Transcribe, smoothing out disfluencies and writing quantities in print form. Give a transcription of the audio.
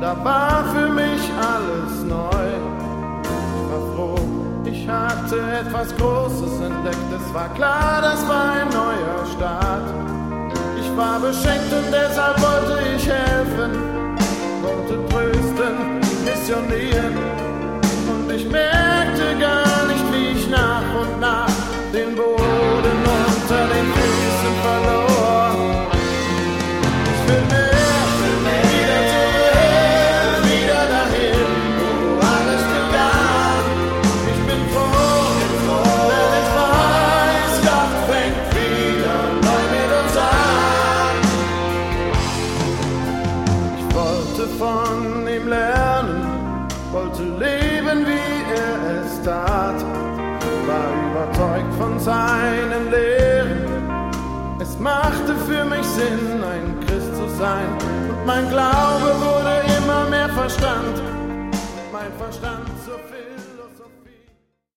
da war für mich alles neu. Ich war froh, ich hatte etwas Großes entdeckt, es war klar, das war ein neuer Start. Ich war beschenkt und deshalb wollte ich helfen, wollte trösten, missionieren. Und ich merkte gar nicht, wie ich nach und nach den Boden unter den Füßen verlor. Ich will mehr, wieder zurück, wieder dahin, wo alles begann. Ich bin froh, denn ich weiß, Gott fängt wieder neu mit uns an. Ich wollte von ihm lernen, wollte leben, wie er es tat, war überzeugt von seinen Lehren. Es machte für mich Sinn, ein Christ zu sein, und mein Glaube wurde immer mehr Verstand.